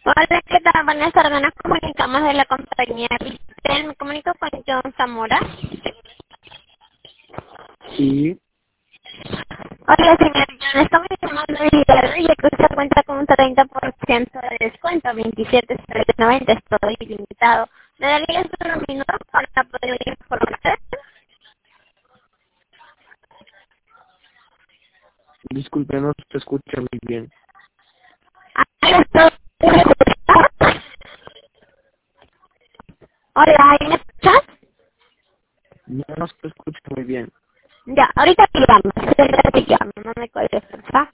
Hola, ¿qué tal? Buenas tardes. Nos comunicamos de la compañía Ristel. Me comunico con John Zamora. Sí, Hola, señor John. Estamos llamando de Hidalgo y que usted cuenta con un 30% de descuento, 27,90. Estoy ilimitado. ¿Me daría solo un minuto para poder informarse? disculpe, no se escucha muy bien. Hola, ¿ahí me escuchas? No se escucha muy bien. Ya, ahorita te llamo. No me cuelgues, porfa.